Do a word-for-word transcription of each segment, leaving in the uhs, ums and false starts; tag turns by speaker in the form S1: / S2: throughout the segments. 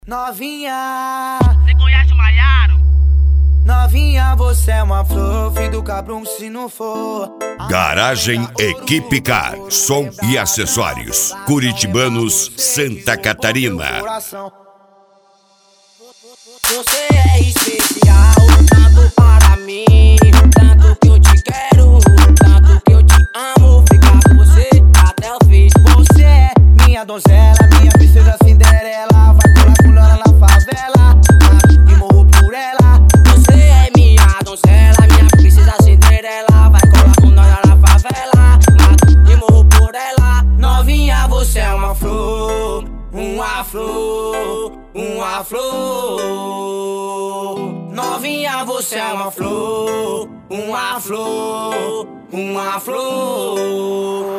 S1: Novinha,
S2: você conhece o Maiaro?
S1: novinha, você é uma flor, filho do cabrão se não for.
S3: Garagem Equipe Car, som e acessórios. Curitibanos, Santa Catarina.
S1: Você é especial, tanto para mim, tanto que eu te quero, tanto que eu te amo. Ficar com você até o fim. Você é minha donzela, minha princesa Cinderela. Vai colar com ela na favela e morro por ela. Você é minha donzela, minha princesa Cinderela. Vai colar com ela na favela e morro por ela. Novinha, você é uma flor, uma flor, uma flor. Novinha, você é uma flor, uma flor, uma flor.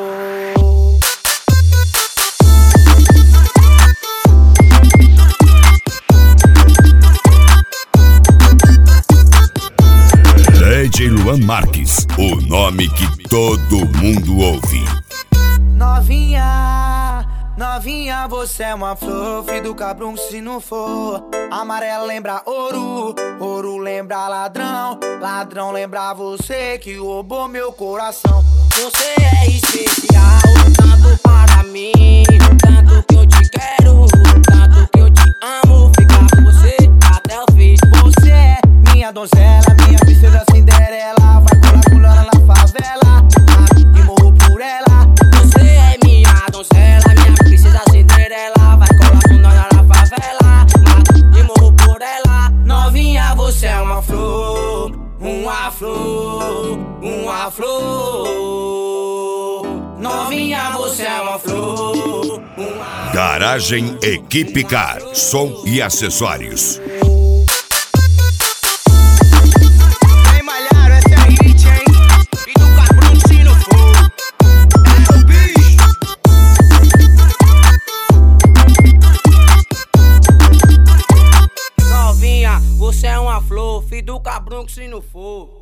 S3: D J Luan Marques, o nome que todo mundo ouve.
S1: Novinha, novinha, você é uma flor, filho do cabrão se não for. Amarelo lembra ouro, ouro lembra ladrão, ladrão lembra você que roubou meu coração. Você é especial, tanto para mim, tanto que eu te quero, tanto que eu te amo. Ficar com você até o fim. Você é minha donzela, minha princesa Cinderela. Vai colar com ela na favela e morro por ela. Você é minha donzela, minha princesa Cinderela. Vai colar com ela na favela e morro por ela. Novinha, você é uma flor, uma flor, uma flor. Novinha, você é uma flor, uma...
S3: Garagem Equipe Car, som e acessórios.
S2: Ei, Malharo, essa é a hit, hein? E do cabrão se não for. É o bicho.
S1: Novinha, você é uma flor, filho do cabrão que se não for.